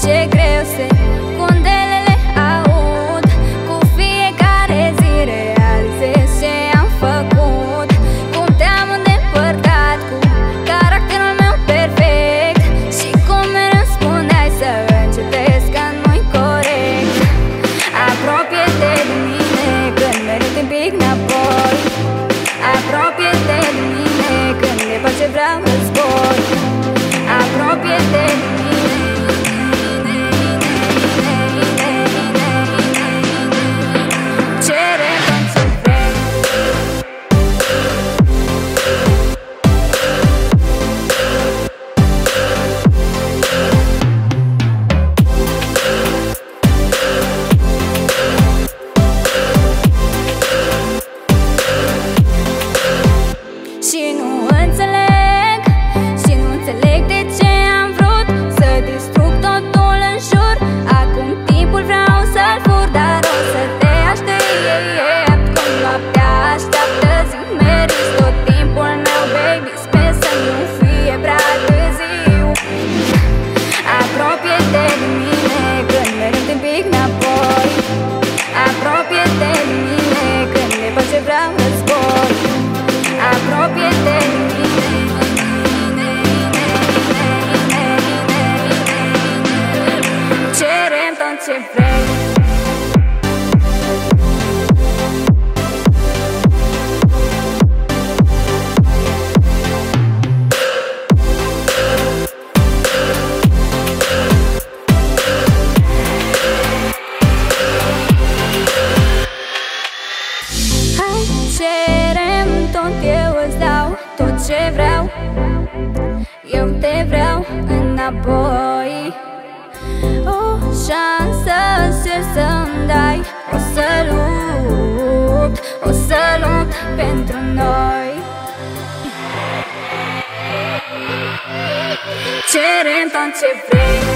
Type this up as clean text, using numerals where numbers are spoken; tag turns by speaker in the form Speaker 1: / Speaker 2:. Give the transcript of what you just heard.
Speaker 1: ce greu secundelele aud. Cu fiecare zi realizez ce am făcut, cum te-am îndepărtat cu caracterul meu perfect și cum mereu spuneai să încetezi că nu-i corect. Apropie-te de mine când mereu te pic înapoi. Apropie-te de mine când e pace vreau război. Apropie-te de mine. Cere tot ce vrei. Și nu înțeleg, de ce am vrut să distrug totul în jur. Acum timpul vreau să-l fur, dar o să te aștept cum noaptea așteaptă zi. Meriți tot timpul meu, baby, sper să nu fie prea târziu. Apropie-te de mine când mereu te pic înapoi. Apropie-te de mine când e pace vreau război. Apropie-te de mine. Cerem tot ce vrei. Hai, cerem tot, eu îți dau tot ce vreau. Eu te vreau înapoi. O șansă să-mi dai. O să lupt pentru noi. Cerem tot ce vrei.